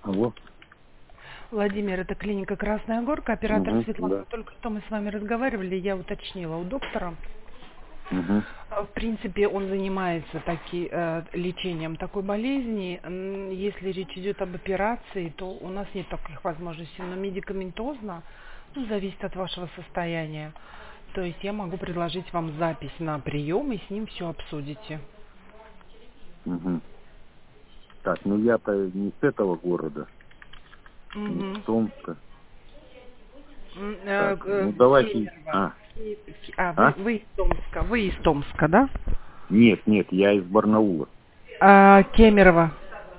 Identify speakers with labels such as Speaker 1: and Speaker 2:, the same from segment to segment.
Speaker 1: Алло.
Speaker 2: Владимир, это клиника Красная Горка, оператор Светлана.
Speaker 1: Да.
Speaker 2: Только что мы с вами разговаривали, я уточнила у доктора.
Speaker 1: Угу.
Speaker 2: В принципе, он занимается лечением такой болезни. Если речь идет об операции, то у нас нет таких возможностей, но медикаментозно, зависит от вашего состояния. То есть я могу предложить вам запись на прием, и с ним все обсудите.
Speaker 1: Угу. Так, ну я-то не с этого города, не с Томска. Так, ну давайте...
Speaker 2: Кемерово.
Speaker 1: А?
Speaker 2: Вы из Томска. Вы из Томска, да?
Speaker 1: Нет, я из Барнаула.
Speaker 2: Кемерово.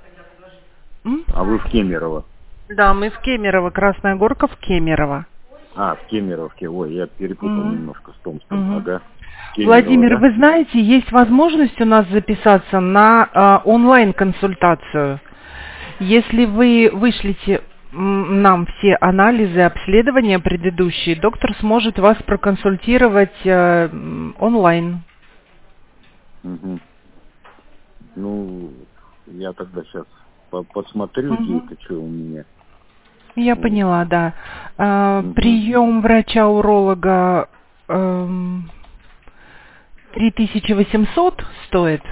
Speaker 1: А вы в Кемерово?
Speaker 2: Да, мы в Кемерово. Красная Горка в Кемерово.
Speaker 1: В Кемеровке. Ой, я перепутал немножко с Томском. Ага. Кемерово,
Speaker 2: Владимир,
Speaker 1: да?
Speaker 2: вы знаете, есть возможность у нас записаться на онлайн-консультацию. Если вы вышлите нам все анализы, обследования предыдущие, доктор сможет вас проконсультировать онлайн.
Speaker 1: Угу. Ну, я тогда сейчас посмотрю, где это, что у меня.
Speaker 2: Я поняла, да. Прием врача-уролога 3800 стоит.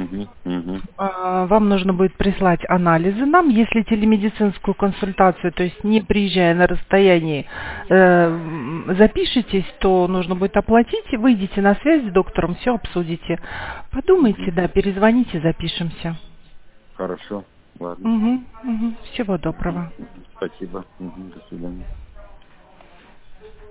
Speaker 2: Вам нужно будет прислать анализы нам, если телемедицинскую консультацию, то есть не приезжая на расстоянии, запишитесь, то нужно будет оплатить, выйдите на связь с доктором, все обсудите. Подумайте, да, перезвоните, запишемся.
Speaker 1: Хорошо, ладно.
Speaker 2: Всего доброго.
Speaker 1: Спасибо. До свидания.